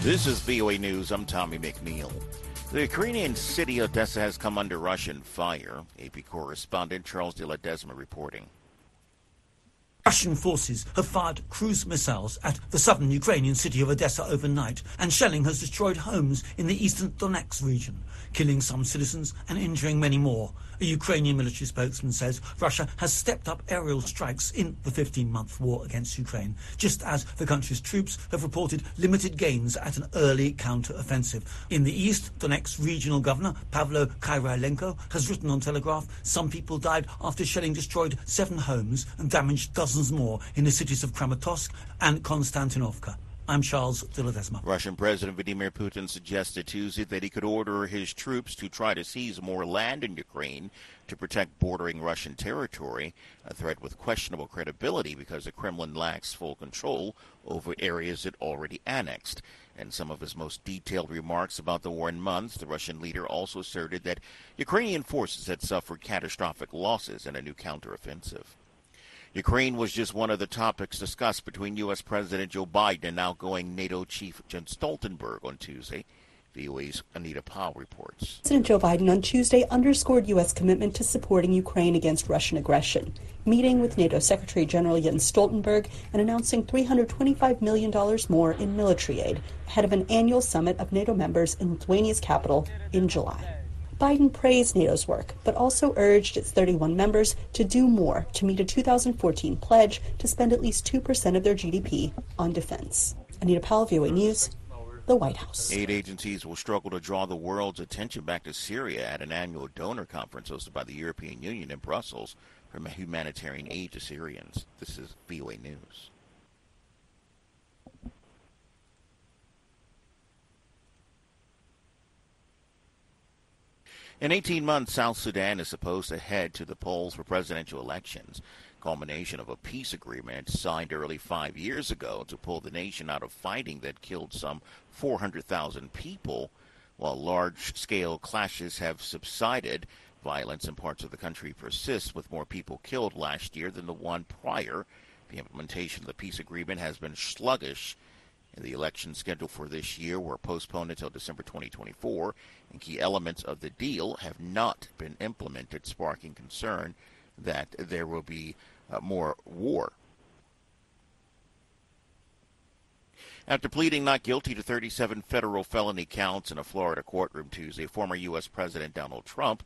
This is VOA News. I'm Tommy McNeil. The Ukrainian city Odessa has come under Russian fire. AP correspondent Charles de Ledesma reporting. Russian forces have fired cruise missiles at the southern Ukrainian city of Odessa overnight, and shelling has destroyed homes in the eastern Donetsk region, killing some citizens and injuring many more. A Ukrainian military spokesman says Russia has stepped up aerial strikes in the 15-month war against Ukraine, just as the country's troops have reported limited gains at an early counter-offensive. In the east, Donetsk regional governor Pavlo Kyrylenko has written on Telegraph some people died after shelling destroyed 7 homes and damaged dozens more in the cities of Kramatorsk and Konstantinovka. I'm Charles de Ledesma. Russian President Vladimir Putin suggested Tuesday that he could order his troops to try to seize more land in Ukraine to protect bordering Russian territory, a threat with questionable credibility because the Kremlin lacks full control over areas it already annexed. In some of his most detailed remarks about the war in months, the Russian leader also asserted that Ukrainian forces had suffered catastrophic losses in a new counteroffensive. Ukraine was just one of the topics discussed between U.S. President Joe Biden and outgoing NATO chief Jens Stoltenberg on Tuesday. VOA's Anita Powell reports. President Joe Biden on Tuesday underscored U.S. commitment to supporting Ukraine against Russian aggression, meeting with NATO Secretary General Jens Stoltenberg and announcing $325 million more in military aid ahead of an annual summit of NATO members in Lithuania's capital in July. Biden praised NATO's work, but also urged its 31 members to do more to meet a 2014 pledge to spend at least 2% of their GDP on defense. Anita Powell, VOA News, the White House. Aid agencies will struggle to draw the world's attention back to Syria at an annual donor conference hosted by the European Union in Brussels for humanitarian aid to Syrians. This is VOA News. In 18 months, South Sudan is supposed to head to the polls for presidential elections, culmination of a peace agreement signed early 5 years ago to pull the nation out of fighting that killed some 400,000 people. While large-scale clashes have subsided, violence in parts of the country persists, with more people killed last year than the one prior. The implementation of the peace agreement has been sluggish. The elections scheduled for this year were postponed until December 2024, and key elements of the deal have not been implemented, sparking concern that there will be more war. After pleading not guilty to 37 federal felony counts in a Florida courtroom Tuesday, former U.S. President Donald Trump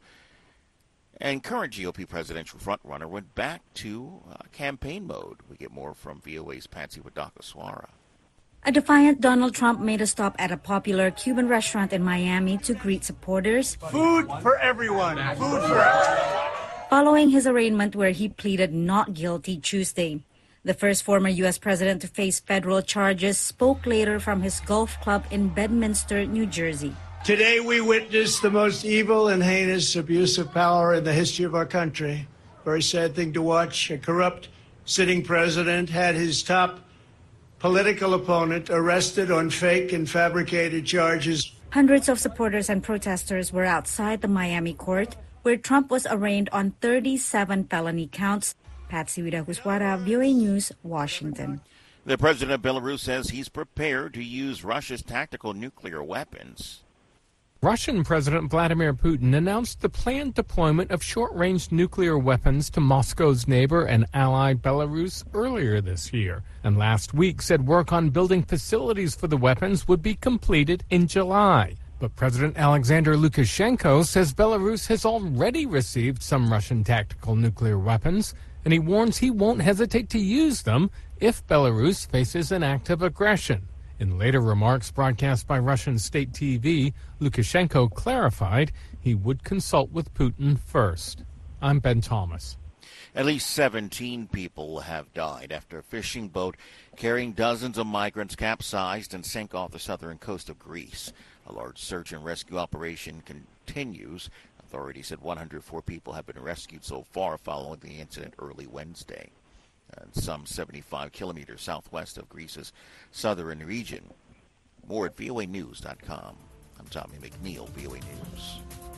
and current GOP presidential frontrunner went back to campaign mode. We get more from VOA's Patsy Wadakaswara. A defiant Donald Trump made a stop at a popular Cuban restaurant in Miami to greet supporters. Food for everyone. Food for everyone. Following his arraignment where he pleaded not guilty Tuesday. The first former U.S. president to face federal charges spoke later from his golf club in Bedminster, New Jersey. Today we witnessed the most evil and heinous abuse of power in the history of our country. Very sad thing to watch. A corrupt sitting president had his top political opponent arrested on fake and fabricated charges. Hundreds of supporters and protesters were outside the Miami court, where Trump was arraigned on 37 felony counts. Patsy Wadakaswara, VOA News, Washington. The president of Belarus says he's prepared to use Russia's tactical nuclear weapons. Russian President Vladimir Putin announced the planned deployment of short-range nuclear weapons to Moscow's neighbor and ally Belarus earlier this year, and last week said work on building facilities for the weapons would be completed in July. But President Alexander Lukashenko says Belarus has already received some Russian tactical nuclear weapons, and he warns he won't hesitate to use them if Belarus faces an act of aggression. In later remarks broadcast by Russian state TV, Lukashenko clarified he would consult with Putin first. I'm Ben Thomas. At least 17 people have died after a fishing boat carrying dozens of migrants capsized and sank off the southern coast of Greece. A large search and rescue operation continues. Authorities said 104 people have been rescued so far following the incident early Wednesday. Some 75 kilometers southwest of Greece's southern region. More at voanews.com. I'm Tommy McNeil, VOA News.